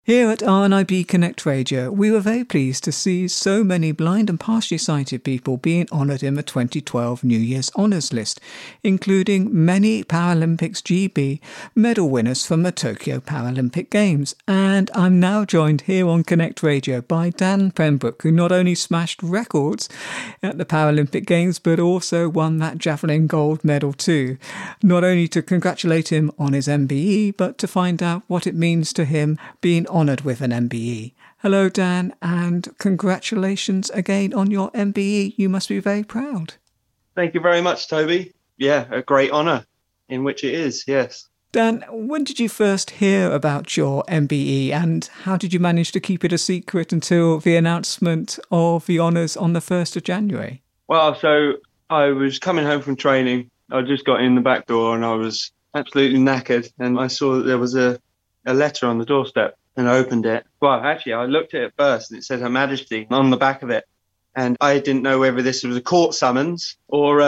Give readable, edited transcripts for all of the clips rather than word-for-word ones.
Here at RNIB Connect Radio, we were very pleased to see so many blind and partially sighted people being honoured in the 2012 New Year's Honours List, including many Paralympics GB medal winners from the Tokyo Paralympic Games. And I'm now joined here on Connect Radio by Dan Pembroke, who not only smashed records at the Paralympic Games, but also won that javelin gold medal too. Not only to congratulate him on his MBE, but to find out what it means to him being honoured with an MBE. Hello, Dan, and congratulations again on your MBE. You must be very proud. Thank you very much, Toby. Yeah, a great honour, in which it is, yes. Dan, when did you first hear about your MBE, and how did you manage to keep it a secret until the announcement of the honours on the 1st of January? Well, so I was coming home from training. I just got in the back door and I was absolutely knackered, and I saw that there was a letter on the doorstep. And I opened it. Well, actually, I looked at it first and it said Her Majesty on the back of it. And I didn't know whether this was a court summons or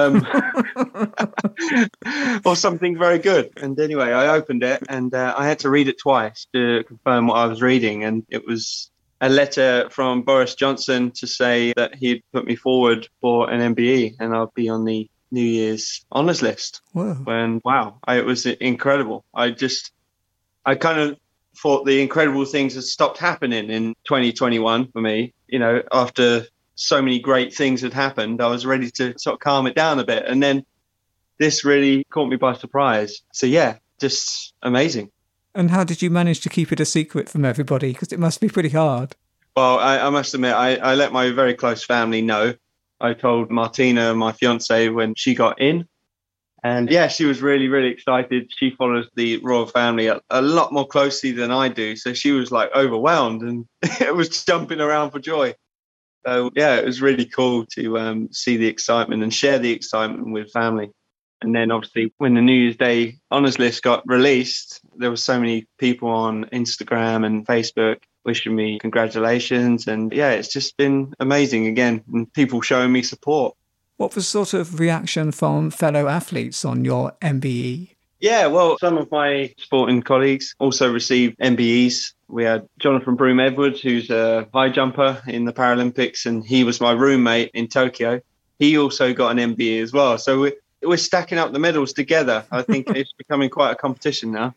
or something very good. And anyway, I opened it and I had to read it twice to confirm what I was reading. And it was a letter from Boris Johnson to say that he'd put me forward for an MBE and I'll be on the New Year's Honours List. Whoa. And wow, it was incredible. I kind of thought the incredible things had stopped happening in 2021 for me. You know, after so many great things had happened, I was ready to sort of calm it down a bit. And then this really caught me by surprise. So yeah, just amazing. And how did you manage to keep it a secret from everybody? Because it must be pretty hard. Well, I must admit, I let my very close family know. I told Martina, my fiance, when she got in. And yeah, she was really, really excited. She follows the royal family a lot more closely than I do. So she was like overwhelmed and it was jumping around for joy. So yeah, it was really cool to see the excitement and share the excitement with family. And then obviously when the New Year's Day Honours List got released, there were so many people on Instagram and Facebook wishing me congratulations. And yeah, it's just been amazing again. And people showing me support. What was sort of reaction from fellow athletes on your MBE? Yeah, well, some of my sporting colleagues also received MBEs. We had Jonathan Broome-Edwards, who's a high jumper in the Paralympics, and he was my roommate in Tokyo. He also got an MBE as well. So we're stacking up the medals together. I think it's becoming quite a competition now.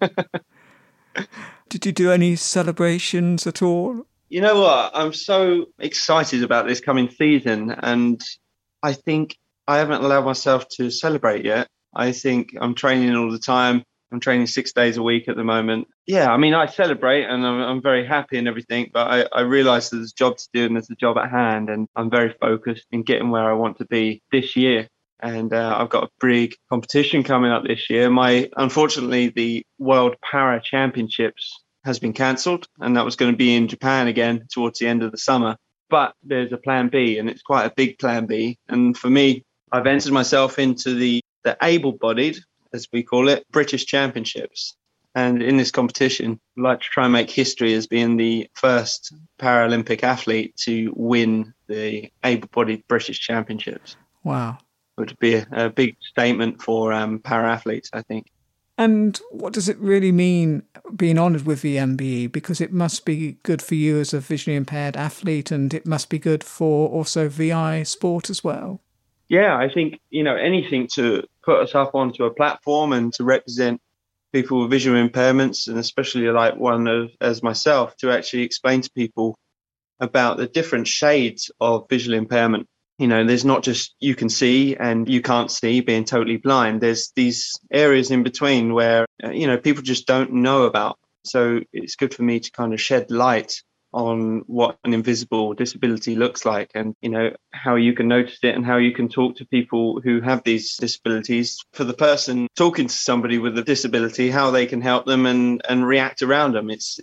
Did you do any celebrations at all? You know what? I'm so excited about this coming season, and I think I haven't allowed myself to celebrate yet. I think I'm training all the time. I'm training 6 days a week at the moment. Yeah, I mean, I celebrate and I'm very happy and everything, but I realise there's a job to do and there's a job at hand, and I'm very focused in getting where I want to be this year. And I've got a big competition coming up this year. Unfortunately, the World Para Championships has been cancelled, and that was going to be in Japan again towards the end of the summer. But there's a plan B, and it's quite a big plan B. And for me, I've entered myself into the able-bodied, as we call it, British Championships. And in this competition, I'd like to try and make history as being the first Paralympic athlete to win the able-bodied British Championships. Wow. It would be a big statement for para-athletes, I think. And what does it really mean being honoured with the MBE? Because it must be good for you as a visually impaired athlete, and it must be good for also VI sport as well. Yeah, I think, anything to put us up onto a platform and to represent people with visual impairments, and especially like one as myself, to actually explain to people about the different shades of visual impairment. There's not just you can see and you can't see, being totally blind. There's these areas in between where, people just don't know about. So it's good for me to kind of shed light on what an invisible disability looks like, and, how you can notice it and how you can talk to people who have these disabilities. For the person talking to somebody with a disability, how they can help them and react around them. It's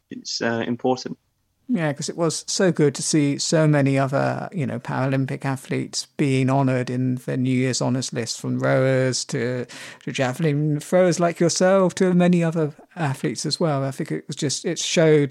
important. Yeah, because it was so good to see so many other, Paralympic athletes being honoured in the New Year's Honours List, from rowers to javelin throwers like yourself to many other athletes as well. I think it showed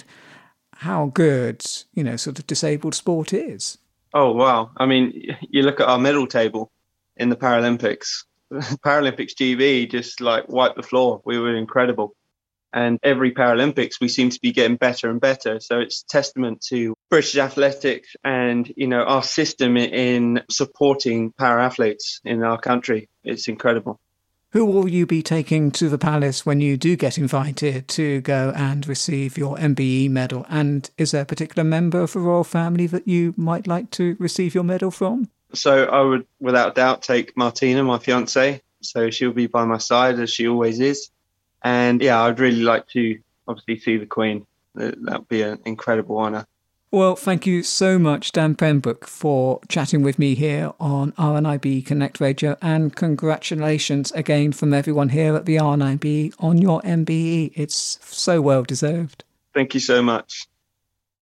how good, sort of disabled sport is. Oh, wow. I mean, you look at our medal table in the Paralympics. Paralympics GB just wiped the floor. We were incredible. And every Paralympics, we seem to be getting better and better. So it's testament to British athletics and, our system in supporting para-athletes in our country. It's incredible. Who will you be taking to the Palace when you do get invited to go and receive your MBE medal? And is there a particular member of the royal family that you might like to receive your medal from? So I would, without doubt, take Martina, my fiancée. So she'll be by my side, as she always is. And yeah, I'd really like to obviously see the Queen. That would be an incredible honour. Well, thank you so much, Dan Pembroke, for chatting with me here on RNIB Connect Radio, and congratulations again from everyone here at the RNIB on your MBE. It's so well deserved. Thank you so much.